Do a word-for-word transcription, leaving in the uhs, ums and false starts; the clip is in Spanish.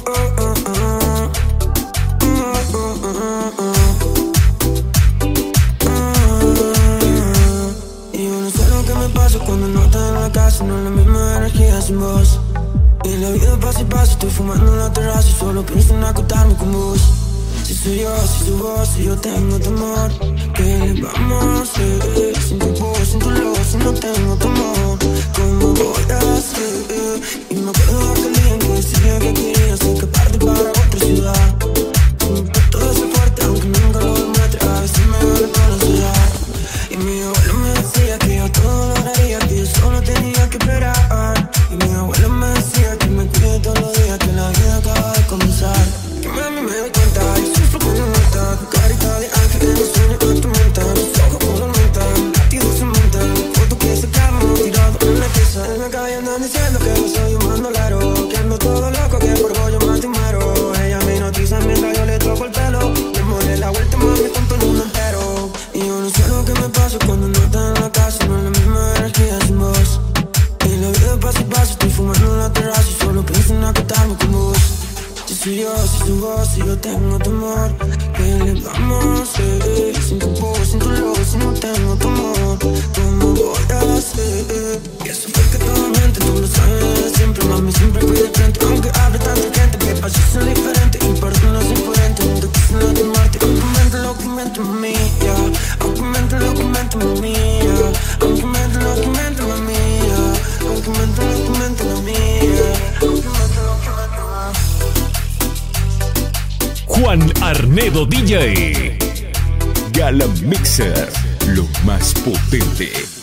Cuando no estás en la casa, no es la misma energía sin vos. Y la vida pasa y pasa, estoy fumando en la terraza y solo pienso en acostarme con vos. Si soy yo, si soy vos, si yo tengo tu amor, ¿qué le vamos a hacer? Sin tu voz, sin tu luz, si no tengo tu amor, ¿cómo voy a hacer? Y me acuerdo de aquel día en que decía que querías escaparte para otra ciudad. Todo ese fuerte, aunque nunca lo demuestre, a veces me duele toda la ansiedad. Y mi abuelo me decía que yo todo lo haría, que yo solo tenía que esperar. Y mi abuelo me decía que me cuide todos los días, que la vida acaba de comenzar. Que mami me doy cuenta, yo sufro cuando no está. Tu carita de ángel en los sueños atormentan. Mis ojos tormentan, latidos se montan. Fotos que se clavan, tirado en la pieza. En la calle andan diciendo que yo soy un bandolero, que ando todo loco, que por bollo más te muero. Ella me noticia mientras yo le toco el pelo. Le mole la vuelta, mami, con todo el mundo entero. Y yo no sé lo que me pasa cuando no estás en la casa, no es la misma energía sin vos. Y la vida pasa y pasa, estoy fumando en la terraza y solo pienso en acostarme con vos. Si soy yo, si soy vos, si yo tengo tu amor, ¿qué le vamos a hacer? Sin tu voz, sin tu luz, si no tengo tu amor, ¿cómo voy a hacer? Y eso fue que todo mente, tú lo sabes siempre, mami, siempre fui de frente. Aunque hable tanta gente, que pasos son diferentes y personas imponentes. Nunca quise lastimarte, aunque mente lo que mente, mami, yeah. Aunque mente lo que mente, mami, yeah. Aunque mente lo que mente, mami, yeah. Aunque mente lo que mente, mami, yeah. Aunque mente lo que mente, mami. Juan Arnedo D J, Gala Mixer, lo más potente.